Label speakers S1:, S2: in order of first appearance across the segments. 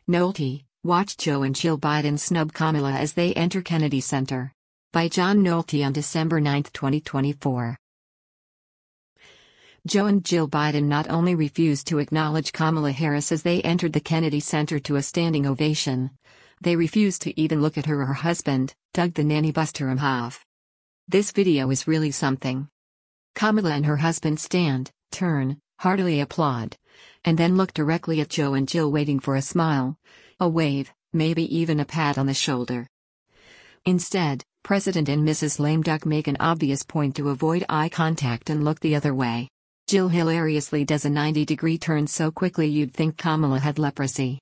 S1: Nolte, watch Joe and Jill Biden snub Kamala as they enter Kennedy Center. By John Nolte on December 9, 2024. Joe and Jill Biden not only refused to acknowledge Kamala Harris as they entered the Kennedy Center to a standing ovation, they refused to even look at her or her husband, Doug the nanny Buster Imhoff. This video is really something. Kamala and her husband stand, turn, heartily applaud, and then look directly at Joe and Jill waiting for a smile, a wave, maybe even a pat on the shoulder. Instead, President and Mrs. Lame Duck make an obvious point to avoid eye contact and look the other way. Jill hilariously does a 90-degree turn so quickly you'd think Kamala had leprosy.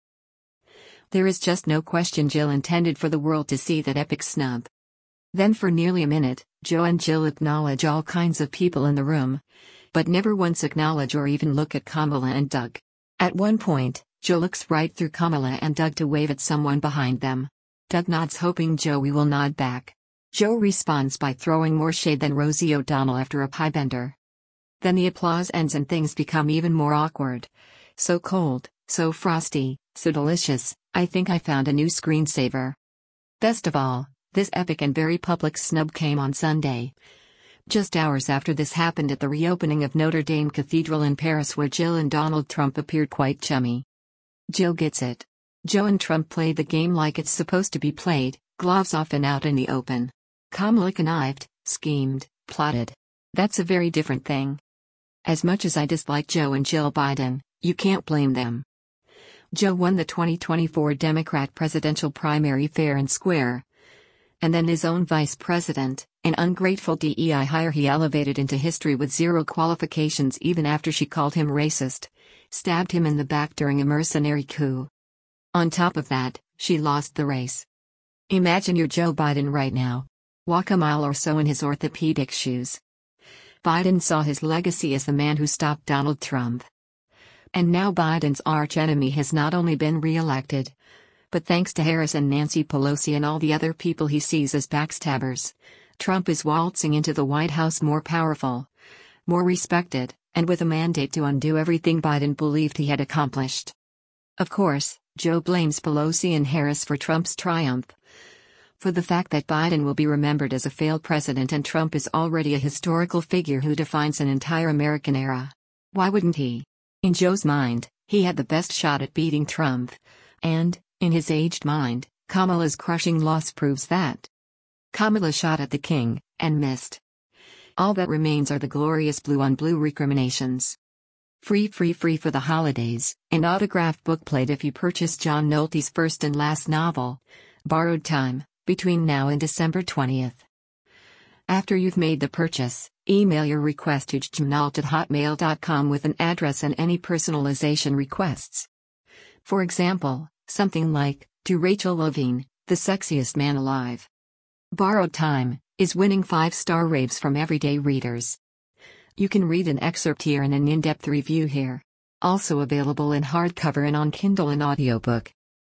S1: There is just no question Jill intended for the world to see that epic snub. Then for nearly a minute, Joe and Jill acknowledge all kinds of people in the room, but never once acknowledge or even look at Kamala and Doug. At one point, Joe looks right through Kamala and Doug to wave at someone behind them. Doug nods hoping Joey will nod back. Joe responds by throwing more shade than Rosie O'Donnell after a pie bender. Then the applause ends and things become even more awkward. So cold, so frosty, so delicious, I think I found a new screensaver. Best of all, this epic and very public snub came on Sunday. Just hours after this happened at the reopening of Notre Dame Cathedral in Paris where Jill and Donald Trump appeared quite chummy. Jill gets it. Joe and Trump played the game like it's supposed to be played, gloves off and out in the open. Kamala connived, schemed, plotted. That's a very different thing. As much as I dislike Joe and Jill Biden, you can't blame them. Joe won the 2024 Democrat presidential primary fair and square. And then his own vice president, an ungrateful DEI hire he elevated into history with zero qualifications even after she called him racist, stabbed him in the back during a mercenary coup. On top of that, she lost the race. Imagine you're Joe Biden right now. Walk a mile or so in his orthopedic shoes. Biden saw his legacy as the man who stopped Donald Trump. And now Biden's archenemy has not only been re-elected, but thanks to Harris and Nancy Pelosi and all the other people he sees as backstabbers, Trump is waltzing into the White House more powerful, more respected, and with a mandate to undo everything Biden believed he had accomplished. Of course, Joe blames Pelosi and Harris for Trump's triumph. For the fact that Biden will be remembered as a failed president and Trump is already a historical figure who defines an entire American era. Why wouldn't he? In Joe's mind, he had the best shot at beating Trump. And, in his aged mind, Kamala's crushing loss proves that. Kamala shot at the king, and missed. All that remains are the glorious blue-on-blue recriminations. Free for the holidays, an autographed bookplate if you purchase John Nolte's first and last novel, Borrowed Time, between now and December 20th. After you've made the purchase, email your request to jmnolt@hotmail.com with an address and any personalization requests. For example, something like, to Rachel Levine, the sexiest man alive. Borrowed Time is winning 5-star raves from everyday readers. You can read an excerpt here and an in-depth review here. Also available in hardcover and on Kindle and audiobook.